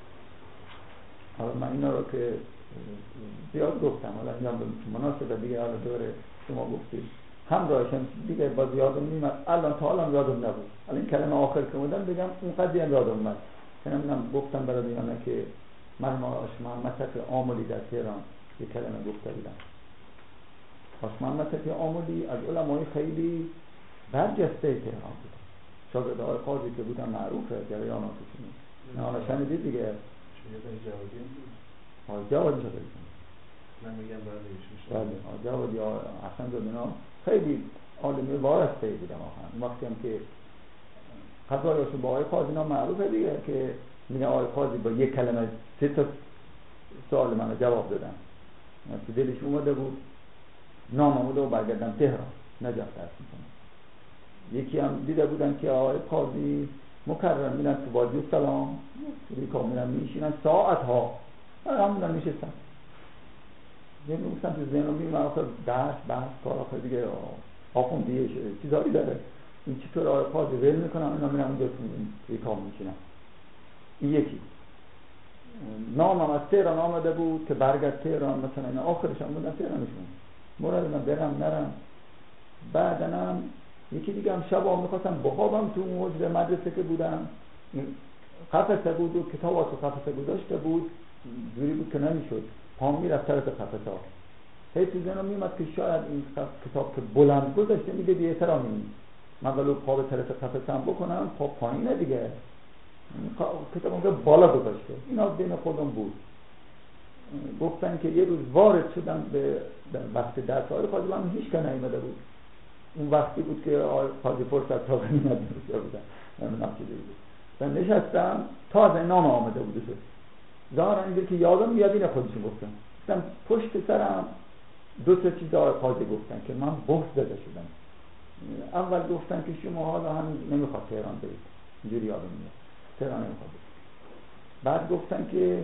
حالا من اینا رو که زیاد گفتم، حالا اینا مناسبه دیگه، حالا دوره شما گفتید همراهشم دیگه با زیادم میمد، الان تا الان یادم نبود. حالا این کلمه آخر که بودم بگم اون قضیه هم یادم اومد. من گفتم برای دیگران که مرحوم آقای محمد تقی آملی در تهران یک کلمه گفته بودم. آقای محمد تقی آملی از علمای خیلی برجسته تهران بود، شاگرد آقای قاضی که بودن معروفه جریاناتشون. نه حالا شنیدید دیگه شنیدن جوادی هم بود. آقای جوادی شاگرد من میگم برای ایشون شد. بله آقای جوادی اصلا زمینا خیلی عالمی وارسته بودم آخر. وقتی هم که قضایشون با آقای قاضی اینا معروفه دیگه که میگن آقای قاضی با یک کلمه سه تا سوال منو جواب دادن. تو دلش اومده بود نام آمده و برگردم تهران نجف درس میکنم. یکی هم دیده بودن که آقای قاضی مکرر میرن تو وادی السلام توی کام میرن میشینن ساعت ها همون میشستن. یه میگفتن تو ذهن رو میگم آخر درس بحث کار آخر دیگه آخوندیه شده چیزایی داره این چطور آقای قاضی ول میکنن اینا میرن اونجا توی کام میشینن. این یکی نامم از تهران آمده بود که برگرد تهران مثلا اینا آخرش هم بودن تهرانشون مراد من برم نرم. بعدنم یکی دیگه هم شب هم میخواستم بخوابم تو موجود مدرسه که بودم قفسه بود و کتاب ها تو قفسه گذاشته بود جوری بود که نمیشد پام میرفت طرف قفسه ها هی تو ذهنم میومد که شاید این کتاب که بلند گذاشته میگه بی احترامی نیست من ولو پا به طرف قفسه هم بکنم پا پایینه دیگه کتاب اونجا بالا گذاشته. اینا بین خودم بود. گفتن که یه روز وارد شدم به وقت درس آقای قاضی من هیچ که نیامده بود. اون وقتی بود که آقای قاضی فرصت تا غنی نداشته بودن نمیدونم چیزی بود و نشستم تازه نام آمده بود شد ظاهرا اینجور که یادم میاد اینه خودشون گفتم گفتم پشت سرم دو تا چیز آقای قاضی گفتن که من بحث داده شدم. اول گفتن که شما حالا هم نمیخواد تهران برید اینجوری یادم میاد تهران نمیخواد. بعد گفتن که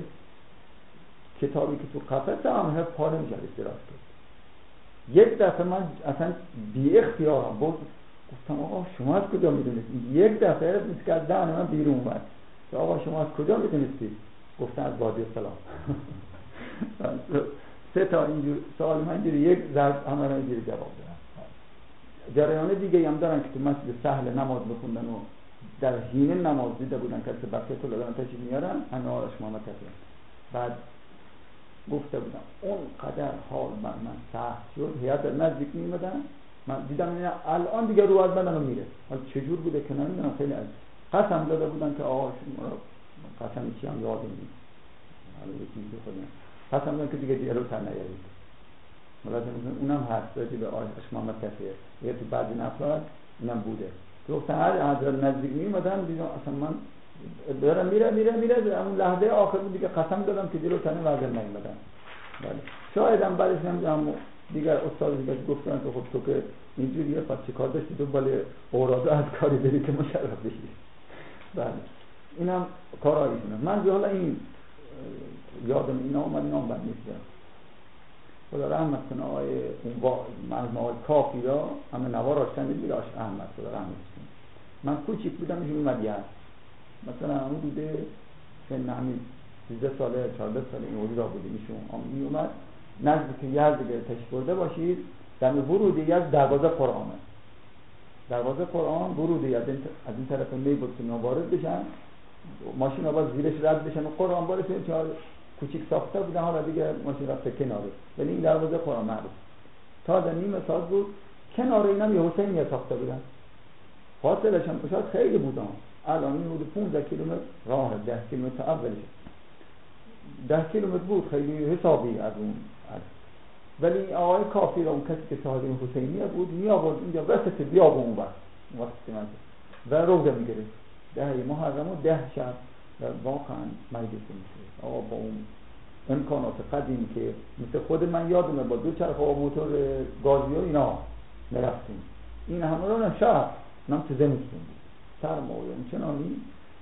کتابی که تو قفسه هم هر پاره میشه استراحت کرد. یک دفعه من اصلا بی اختیارم بود گفتم آقا شما از کجا میدونید؟ یک دفعه مثل که از دهن من بیرون اومد آقا شما از کجا میدونید؟ گفتن از وادی السلام. سه تا اینجور سوال من اینجوری یک ضرب همه را اینجوری جواب دادن. جریان دیگه هم دارن که تو مسجد سهل نماز بخوندن و در حین نماز دیده بودن که بقیه تو دارن تشریف میارن همه آرش محمد تقی. بعد گفته بودم اون قدر حال من من سخت شد هیئت نزدیک میمدن من دیدم این الان دیگه رو از بدنم میره. حالا چجور بوده که نمیدونم خیلی از قسم داده بودن که آقا شما قسم چی هم یادم نیست حالا یه چیزی خودم قسم دادن که دیگه دیگه رو تر نیارید. ملازم اونم هست راجع به آقای محمد تقی یه تو بعضی نفرات اونم بوده گفتن هر حضرت نزدیک میمدن دیدم اصلا من دارم میره میره میره اون لحظه آخر بود دیگه قسم دادم که جلو تنه وزن نیومدن بله شاید هم بعدش نمیدونم دیگر استادی که گفتن که خب تو که اینجوریه پس چه کار داشتی تو بالا اوراد از کاری بری که مشرف بشی. بله اینم کارایشونه. من حالا این یادم اینا اومد نام بد نیست خدا رحمت کنه آقای مرحوم آقای کافی را همه نوار آشتن دیگه آش احمد خدا رحمت کنه. من کوچیک بودم ایشون اومد یزد مثلا همون بوده سن همین سیزده ساله چهارده ساله این حدودا بوده ایشون می اومد نزدیک یزد که تشریف برده باشید در ورود یزد دروازه قرآنه دروازه قرآن ورود یزد از این طرف می بود که وارد بشن ماشین ها باز زیرش رد بشن و قرآن بارش چهار کوچیک ساخته بودن حالا دیگه ماشین رفته کناره ولی این دروازه قرآن معروف تا در نیمه ساعت بود کنار اینم یه حسینیه ساخته بودن فاصلش هم شاید خیلی بودن الان این حدود پانزده کیلومتر راه ده کیلومتر اولش ده کیلومتر بود خیلی حسابی از اون از. ولی آقای کافی را اون کسی که صاحب این حسینیه بود می آورد اینجا وسط بیابون اون وقت وقتی من و روزه می گرفت ده محرم و ده شب و واقعا مجلس میشه آقا با اون امکانات قدیم که مثل خود من یادمه با دو چرخ و موتور گازی و اینا نرفتیم این همه رو نه شب نم تو زمستون بود سرمایه چنانی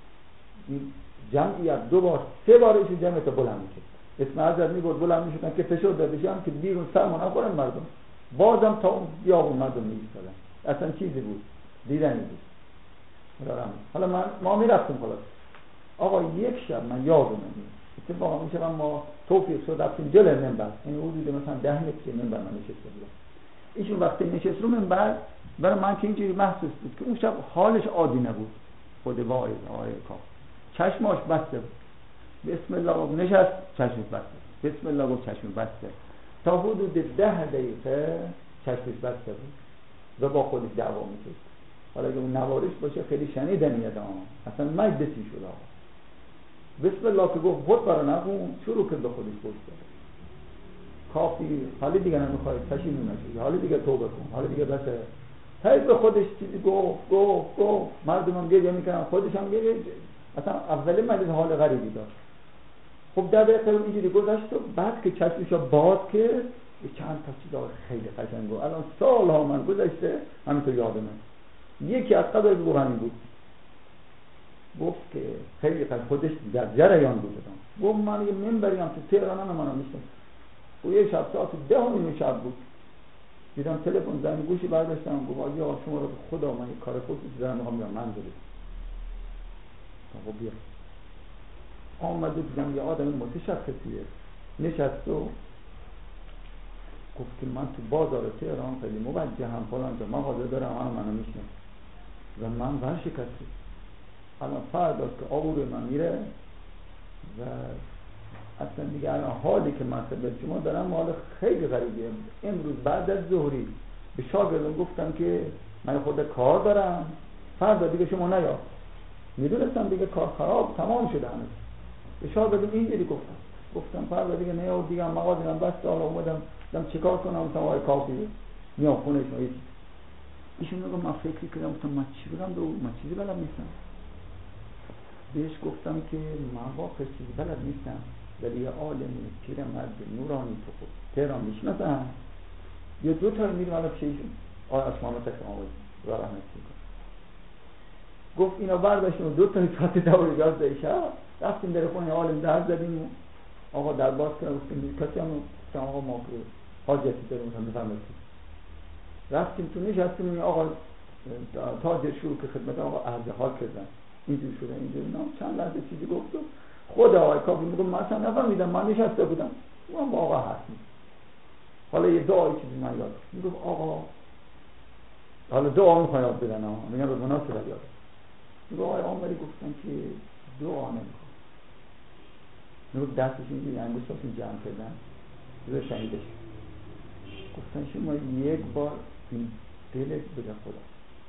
جمعیت دو بار سه بار ایشون جمعیت بلند میشه اسم حضرت میگود بلند میشدن که فشار داده بشن که بیرون سرما نخورن مردم بازم تا اون بیابون مردم میایستادن اصلا چیزی بود دیدنی بود حالا من ما میرفتیم خلاص آقا یک شب من یادم نمیاد اتفاقا میشه ما توفیق شد رفتیم جلوی منبر این حدود مثلا ده متر منبر من نشسته بودم ایشون وقتی نشست رو منبر برای من که اینجوری محسوس بود که اون شب حالش عادی نبود خود واعظ آقای کاف چشماش بسته بود بسم الله گفت نشست چشمش بسته بسم الله گفت چشمش بسته تا حدود ده دقیقه چشمش بسته بود و با خودش دعوا میکرد حالا اگه اون نوارش باشه خیلی شنیدنیه دام اصلا مجلسی شد آقا بسم الله که گفت خود برای نخون شروع کرد به خودش گفت کافی حالا دیگه نمیخواد پشیمون نشید حالا دیگه توبه کن حالا دیگه بسه هی به خودش چیزی گفت گفت گفت مردم هم گریه میکنن خودش هم گریه اصلا اولی مجلس حال غریبی داشت خب در دقیقه اینجوری گذشت و بعد که چشمشو باز کرد چند تا چیز خیلی قشنگ بود الان سالها من گذشته همینطور یادمه یکی از قدر بود همین بود گفت که خیلی قدر خودش در جریان بود گفت من یه منبریم تو تهران هم منو میشنم و یه شب ساعت ده و نیم شب بود دیدم تلفن زنگ گوشی برداشتم گفت آقا شما رو خدا من یک کار خودت دارم میخوام بیام منزلی آقا بیا آمد و دیدم یه آدم متشخصیه نشست و گفت که من تو بازار تهران خیلی موجه هم فلان جا مغازه دارم هم منو میشنم و من ورشکسته الان فرداست که آبور من میره و اصلا دیگه الان حالی که من خدمت شما دارم حال خیلی غریبیه امروز بعد از ظهری به شاگردم گفتم که من خود کار دارم فردا دیگه شما نیا میدونستم دیگه کار خراب تمام شده هنوز به شاگردم اینجوری گفتم گفتم فردا دیگه نیا و دیگه مغازه من بسته حالا اومدم دم چیکار کنم سوای کافی میام خونه شما هیچ ایشون میگم من فکر کردم گفتم من چی بگم به من چیزی بلد نیستم بهش گفتم که من واقعا چیزی بلد نیستم ولی یه عالمی پیرمرد نورانی تو خود تهران میشناسم یه دو تا میریم الان پیش ایشون آقای اسمانو تکرم آقای را رحمت میکنم گفت اینا برداشتیم دو تا ساعت دوری یازده شب رفتیم در خونه عالم در زدیم آقا در باز کردم گفتیم کسی هم گفتم آقا ما که حاجتی داریم هم بفرمایید رفتیم تو نشستیم این آقا تاجر شروع که خدمت آقا عرض حال کردن اینجور شده اینجور نه چند لحظه چیزی گفت خود آقای کافی میگم من اصلا نفهمیدم من نشسته بودم من با آقا حرف می‌زدم حالا یه دعای چیزی من یاد میگم آقا حالا دعا میخوام یاد بدن ها میگم به مناسبت یاد میگم آقای عامری گفتن که دعا نمیخوام میگم دستش اینجوری انگشتاشون جمع کردن بذار شهیدش گفتن شما یک بار این دلت بده خدا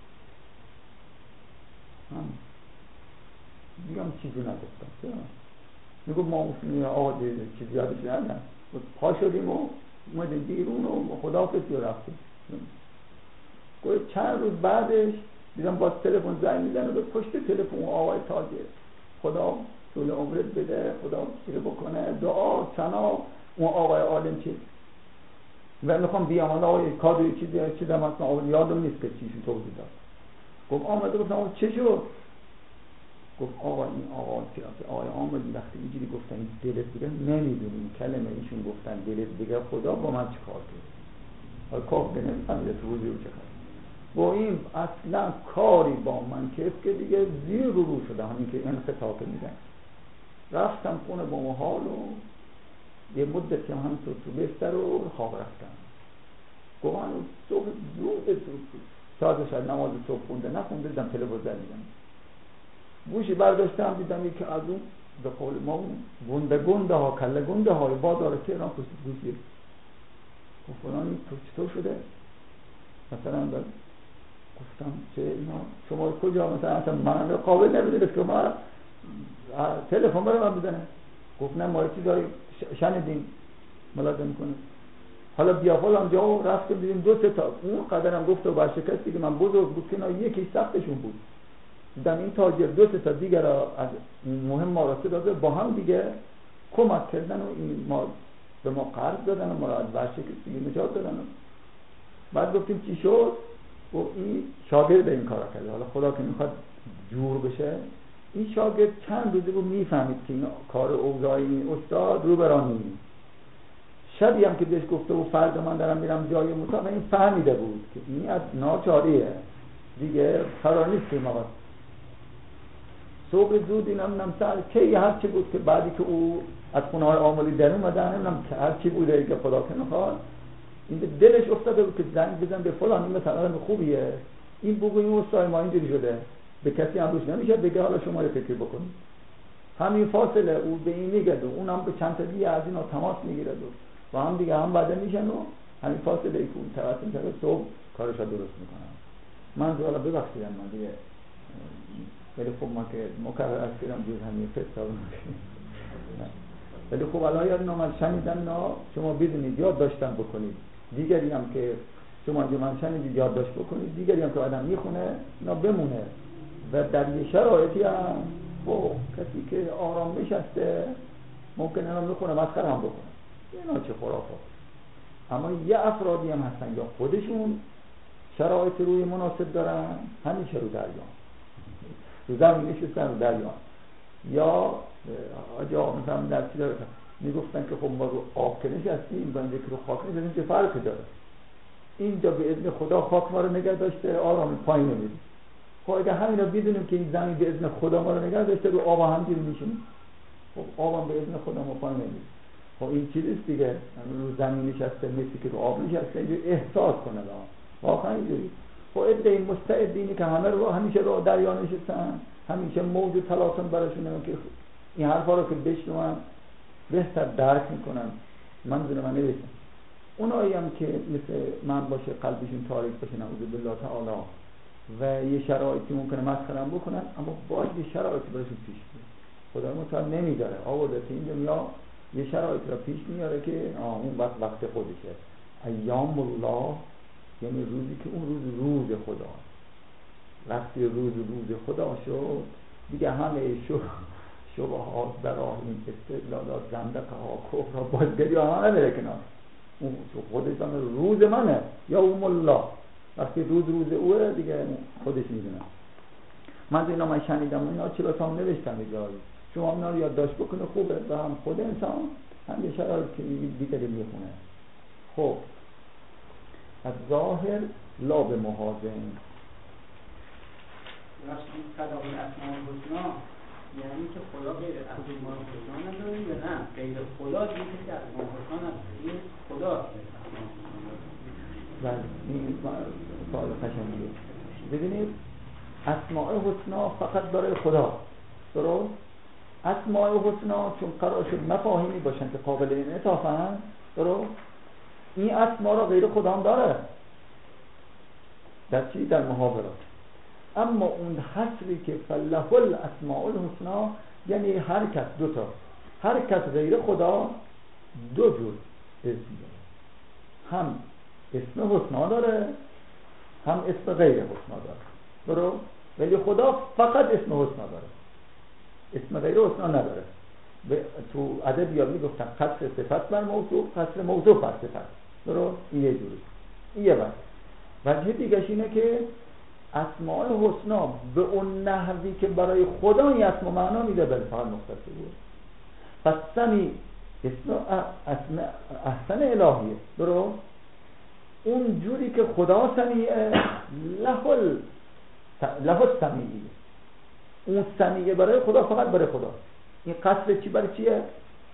هم میگم چیزی نگفتم میگم ما اصلا آقا دیده چیزی یادش ندارم پا شدیم و اومدیم بیرون و خداحافظی رو رفتیم چند روز بعدش دیدم باز تلفن زنگ میزنه به پشت تلفن آقای تاجر خدا طول عمرت بده خدا چیره بکنه دعا ثنا اون آقای عالم چی و میخوام بیام حالا آقای کادوی چیزی چیزی هم اصلا آقای یادم نیست که چیشون توضیح داد. گفت آمده گفتم آقا چه شد؟ گفت آقا این آقا آقای آمدی وقتی اینجوری گفتن دلت بگه نمیدونیم کلمه ایشون گفتن دلت بگه خدا با من چه کار کرد. حالا کار نمیفهمیده تو حضور چه کار با این اصلا کاری با من کف که دیگه زیر رو رو شده همین که انقطاع میدن. رفتم خونه با محال و یه مدت که هم تو تو بستر رو خواب رفتم. گوهان صبح زود زود ساعت شاید نماز صبح خونده نخونده دیدم تلفن زدیدم گوشی برداشتم دیدم یکی از اون به قول ما گنده گنده ها کله گنده های با داره که ایران پشت گوشی گفت فلانی تو چطور شده مثلا بل گفتم چه اینا شما کجا مثلا اصلا من قابل نمیدونست که ما تلفن برای من بزنه. گفت نه ما چی داری شنیدیم ملازم کنه حالا بیا فلان جا رفتم دیدیم دو سه تا اون قدرم گفت و برشکستی که من بزرگ بود که اینا یکی سختشون بود دیدم این تاجر دو سه تا دیگر از مهم ما راسته داده با هم دیگه کمک کردن و این ما به ما قرض دادن و ما را از برشکستی نجات دادن. بعد گفتیم چی شد؟ و این شاگرد این کارا کرده. حالا خدا که میخواد جور بشه این شاگرد چند روزه بود میفهمید که این کار اوضاعی این استاد رو برانی شبی هم که بهش گفته و فردا من دارم میرم جای مطابق این فهمیده بود که این از ناچاریه دیگه قرار نیست که ما صبح زود اینم نمسر که هر چی بود که بعدی که او از خونه های آمولی در اومدن اینم که هر چی بوده که خدا که نخواد این دلش افتاده بود که زنگ بزن به فلان این مثلا خوبیه این بگو این استاد ما اینجوری شده به کسی هم روش نمیشه بگه حالا شما یه فکر بکنید. همین فاصله او به این میگه و اونم به چند تا دیگه از اینا تماس میگیره و هم دیگه هم بعد میشن و همین فاصله ای که اون طرف این طرف صبح کارش رو درست میکنن. من حالا ببخشید من دیگه ولی خب ما که مکرر از کردم جز همین فتا ولی خب الان یاد من شنیدم نه شما بدونید یاد داشتن بکنید دیگری هم که شما جو من شنیدید یاد داشت بکنید دیگری هم که آدم میخونه نه بمونه و در یه شرایطی هم خب کسی که آرام نشسته ممکنه هم میخونه مسخره هم بکنه اینا چه خرافات. اما یه افرادی هم هستن یا خودشون شرایط روی مناسب دارن همیشه رو دریا رو زمین نشستن رو دریا یا آجا مثلا در چی داره میگفتن که خب ما رو آب که نشستیم بنده که رو خاک نشستیم چه فرقی داره اینجا به اذن خدا خاک ما رو نگه داشته آرامی پایین نمیدیم. خب اگه همین رو بدونیم که این زمین به اذن خدا ما رو نگه داشته رو آب هم گیری میشیم خب آب هم به اذن خدا ما پایین نمیدیم. خب این چیزیست دیگه رو زمین نشسته مثل که رو آب نشسته اینجا احساس کنه واقعا اینجوری. خب ادعای مستعدینی که همه رو همیشه رو دریا نشستن همیشه موج و تلاطم براشونه که این حرفا رو که بشنون بهتر درک میکنن منظور من نوشتم. اونایی هم که مثل من باشه قلبشون تاریک باشه نعوذ بالله تعالی و یه شرایطی ممکنه مسخره بکنن اما باید یه شرایطی براشون پیش بیاد. خدا متعال نمیداره آورده که این دنیا یه شرایطی را پیش میاره که آه اون وقت وقت خودشه. ایام الله یعنی روزی که اون روز روز خدا وقتی روز روز خدا شد دیگه همه شو شبهات برای این استدلالات زندقه ها کفر ها بازگری ها همه بره کنار اون خودش همه روز منه یا اوم الله وقتی روز روز اوه دیگه خودش میدونه. من اینا من شنیدم اینا چرا تا هم نوشتم جایی شما اینا رو یادداشت بکنه خوبه و هم خود انسان هم یه شرایط که دیگری میخونه. خب از ظاهر لا به محاذن راستی تداول اسماء الحسنا یعنی که خدا غیر اسماء الحسنا نداره یا نه غیر خدا دیگه که اسماء الحسنا نداره این خدا بله این سوال قشنگیه. ببینید اسماء الحسنا فقط برای خدا درست اسماء الحسنا چون قرار شد مفاهیمی باشن که قابل انعطافن درست این اسما را غیر خدا هم داره در چی؟ در محاورات. اما اون حصری که فله الاسماء الحسنا یعنی هر کس دو تا هر کس غیر خدا دو جور اسم داره هم اسم حسنا داره هم اسم غیر حسنا داره درست ولی خدا فقط اسم حسنا داره اسم غیر حسنا نداره. به تو ادبیات میگفتن قصر صفت بر موضوع، قصر موضوع بر صفت. درست؟ این یه جوری. این یه وجه. وجه دیگه‌ش اینه که اسماء الحسنا به اون نحوی که برای خدا این اسم و معنا میده بل فقط مختص بود. پس سمی اسم اسم احسن الهیه. درست؟ اون جوری که خدا سمیعه لهل لهل سمیعیه. اون سمیعه برای خدا فقط برای خدا. این قصر چی برای چیه؟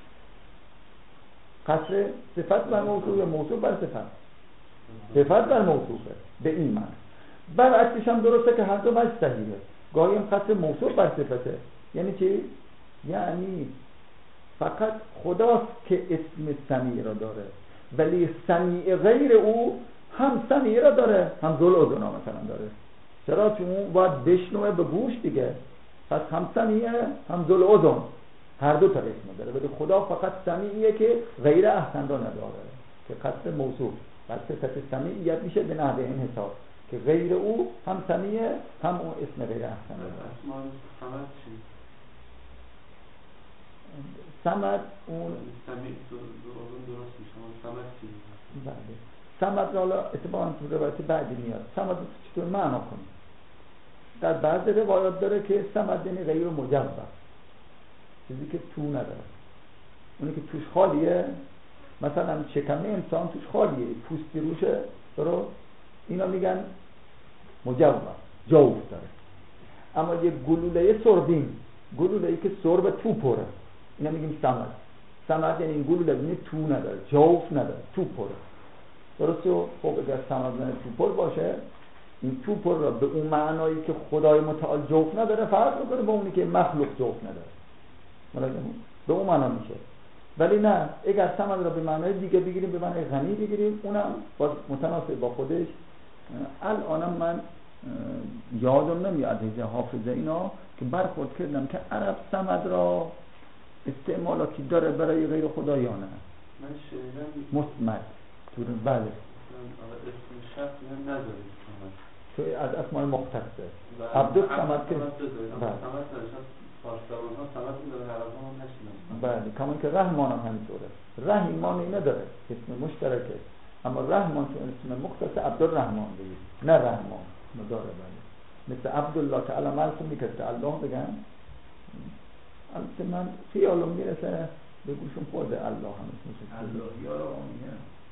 قصر صفت بر موضوع یا موضوع بر صفت؟ صفت بر موضوعه به این معنی. برعکسش هم درسته که هر دو وجه صحیحه. گاهی هم قصر موضوع بر صفته. یعنی چی؟ یعنی فقط خداست که اسم سمیع را داره، ولی سمیع غیر او هم سمیع را داره هم ذل اذنا مثلا داره. چرا؟ چون اون باید بشنوه به گوش دیگه. پس هم سمیعه هم ذل اذن، هر دو تا اسم داره، ولی خدا فقط سمیعیه که غیر احسن را نداره که قصد موضوع بر صفت سمیعیت میشه به نحوه این حساب که غیر او هم سمیعه هم اون اسم غیر احسن را داره. اسمان صمد چی؟ صمد اون سمیع درست میشه. صمد چی؟ بله. صمد را حالا اتفاقا تو روایت بعدی میاد. صمد رو چطور معنا کنیم؟ در بعض روایات داره که صمد یعنی غیر مجوز، چیزی که تو نداره، اونی که توش خالیه. مثلا شکم انسان توش خالیه، پوستی روشه، درست؟ اینا میگن مجوز، جوف داره. اما یه گلوله سربین، گلوله‌ای که سرب تو پره، اینا میگیم صمد. صمد یعنی این گلوله بینید تو نداره، جوف نداره، تو پره. درسته؟ خب اگر صمد نه تو پر باشه، این تو پر را به اون معنایی که خدای متعال جوف نداره فرق میکنه با اونی که مخلوق جوف نداره. ملاحظه به اون معنا میشه. ولی نه، اگر صمد را به معنای دیگه بگیریم، به معنای غنی بگیریم، اونم باز متناسب با خودش. الانم من یادم نمیاد از حافظه اینا که برخورد کردم که عرب صمد را استعمالاتی داره برای غیر خدا یا نه. من شنیدم مصمد تو بله اسم شخص هم نداریم صمد تو از اسماء مختصه. عبدالصمد که بله صمد نداشتم فارس‌زبان ها صمد میداره، عرب ها هم نشنم. بله کمان که رحمان هم همینطوره. رحیمانی نداره، اسم مشترکه، اما رحمان تو اسم مختص عبدالرحمن بگید، نه رحمان نداره. بله مثل عبدالله که علم علم میکسته الله بگن. البته من خیالم میرسه به گوشم خورده الله هم اسمش الله یار آمیه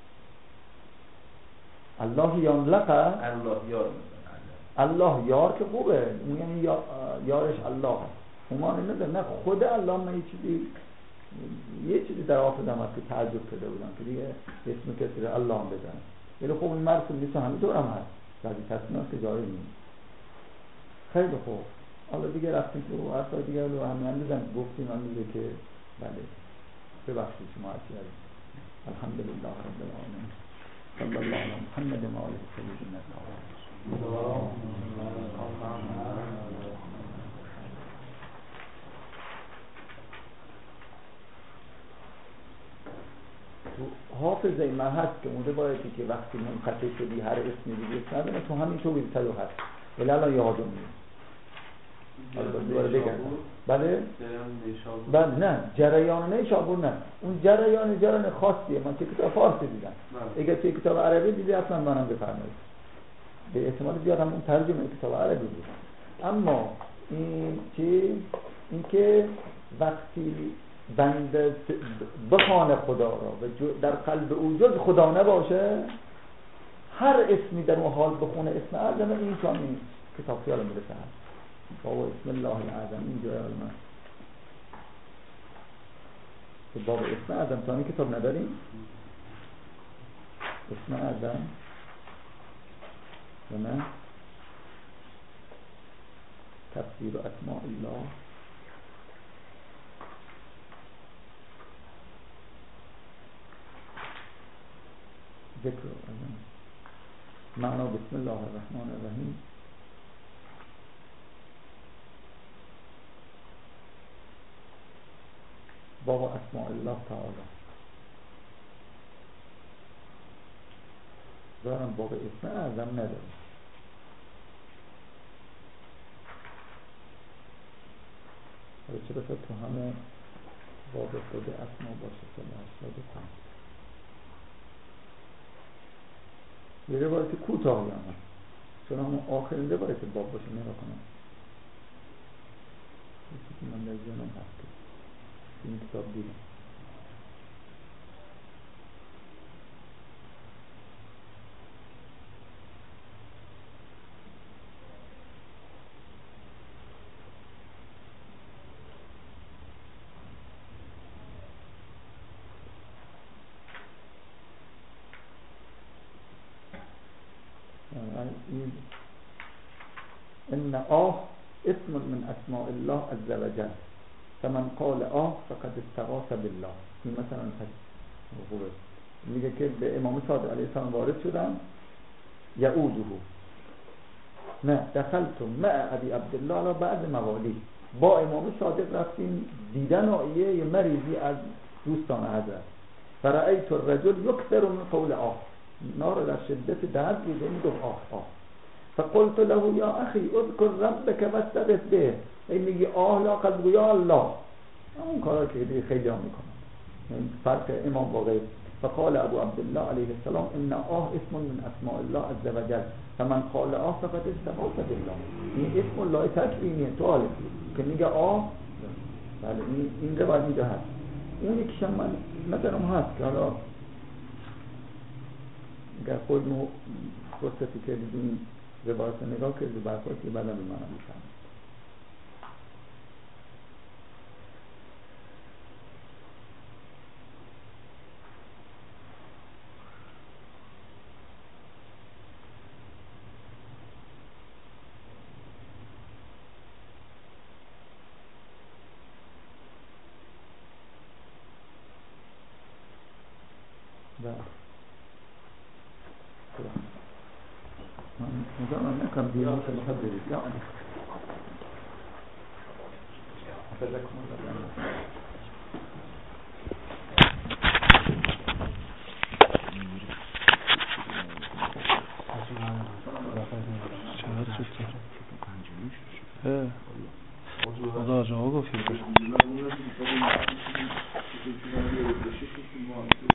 الله یان لقه الله یار الله یار که خوبه، اون یعنی یارش الله هست. اومانه نداره. نه خود الله. من یه چیزی یه چیزی در حافظم هست که تعجب کرده بودم که دیگه اسم کسی رو الله هم بزنه، ولی خب این مرسوم نیست و همینطور هم هست. بعضی تصمیم هست که جاری نیست. خیلی خوب. حالا دیگه رفتیم تو حرفای دیگه رو همین اندازم گفتیم. من میگه که بله ببخشید شما هرچی هست. الحمدلله رب العالمین. صلی الله علی محمد و آله الطاهرین الطاهرین. حافظه من هست که اونده بایدی که وقتی منقطع شدی هر اسمی دیگه نداره تو همین تو بیرتلو هست ولی الان یادم نیست. حالا باید دوباره بگم. بله؟ بله نه جریان نیشابور نه، اون جریان جریان خاصیه. من که کتاب فارسی دیدم. اگر توی کتاب عربی دیدی اصلا منم بفرمایید. به احتمال زیاد هم اون ترجمه کتاب عربی دیدم. اما این چی؟ این که وقتی بنده بخوانه خدا را و در قلب او جز خدا نباشه، هر اسمی در اون حال بخونه اسم اعظم، این چون این کتاب خیال میرسه هست بابا اسم الله اعظم این جای علم هست. بابا اسم اعظم تا این کتاب نداریم. اسم اعظم و نه تفسیر اسماء الله ذکر اعظم معنا بسم الله الرحمن الرحیم. بابا اسماء الله تعالی دارم، بابا اسم اعظم ندارم. حالا چرا تو همه باب خود اسما باشه سال هشتاد و پنج. یه روایت کوتاهی هم هست چون همون آخرین روایت باب باشه نگاه کنم یکی که من در جانم هست که این کتاب دیدم. ان آه اسم من اسماء الله عز وجل فمن قال آه فقد استغاث بالله. این مثلا خوبه میگه که به امام صادق علیه السلام وارد شدن یعوده نه دخلتم مع ابی عبدالله علی بعض موالی با امام صادق رفتیم دیدن آیه مریضی از دوستان حضرت فرأیت الرجل یکثر من قول آه نار در شدت درد بوده میگفت آه آه فقلت له یا اخی اذکر ربک واستغث به. این میگه آه لا قد یا الله اون کارا که خیلی ها میکنن این فرق امام با غیر. فقال ابو عبدالله علیه السلام ان آه اسم من اسماء الله عز وجل فمن قال آه فقد استغاث بالله. این اسم الله تکوینیه طالب که میگه آه بله این این روایت اینجا هست. اون یکیش هم من نظرم هست که حالا اگر خود فرصتی که دیدیم روایت نگاه کردی برخواست که بعدم به منم میفهم. من نکنم دیگه میشه میخواد برید یا آنه حفظکم الله خدا جواب گفت